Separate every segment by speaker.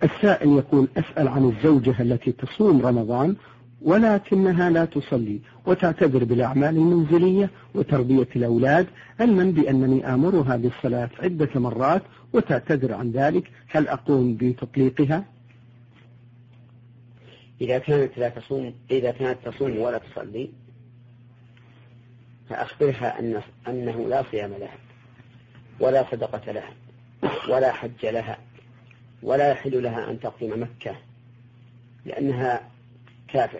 Speaker 1: السائل يقول: أسأل عن الزوجة التي تصوم رمضان ولكنها لا تصلي وتعتذر بالأعمال المنزلية وتربية الأولاد، علما بأنني آمرها بالصلاة عدة مرات وتعتذر عن ذلك، هل أقوم بتطليقها؟
Speaker 2: إذا كانت تصوم ولا تصلي فأخبرها أنه لا صيام لها ولا صدقة لها ولا حج لها، ولا يحل لها أن تقدم مكة لأنها كافرة.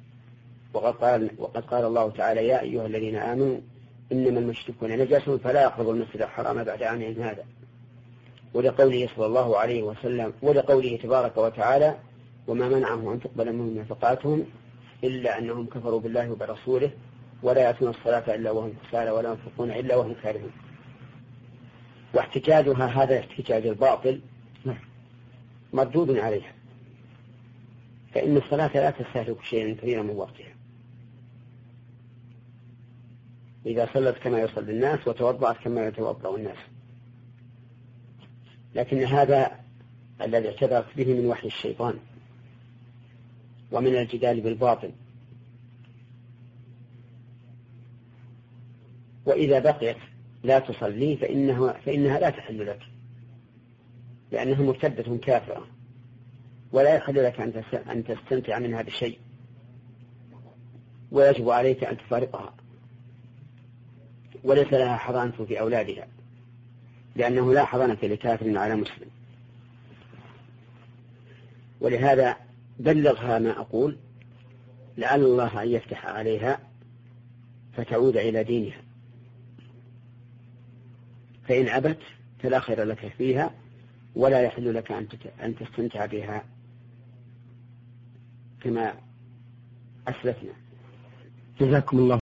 Speaker 2: وقد قال الله تعالى: يا أيها الذين آمنوا إنما المشركون نجس فلا يقربوا المسجد الحرام بعد عامهم هذا، ولقوله صلى الله عليه وسلم، ولقوله تبارك وتعالى: وما منعهم أن تقبل منهم نفقاتهم إلا أنهم كفروا بالله وبرسوله ولا يأتون الصلاة إلا وهم كسالى ولا ينفقون إلا وهم كارهون. واحتجاجها هذا احتجاج الباطل مردود عليها، فإن الصلاة لا تستهلك شيئا كثيرا من وقتها. إذا صلت كما يصلي الناس وتوضأت كما يتوضأ الناس، لكن هذا الذي اعتبرت به من وحي الشيطان ومن الجدال بالباطل. وإذا بقيت لا تصلي فإنها لا تحل لك، لأنها مرتدة كافرة، ولا يحل لك أن تستمتع منها بشيء، ويجب عليك أن تفارقها، وليس لها حضانة في أولادها، لأنه لا حضانة لكافر على مسلم. ولهذا بلغها ما أقول لعل الله أن يفتح عليها فتعود إلى دينها، فإن أبت فلا خير لك فيها، ولا يحل لك أن تستمتع بها كما أسلفنا.
Speaker 1: جزاكم الله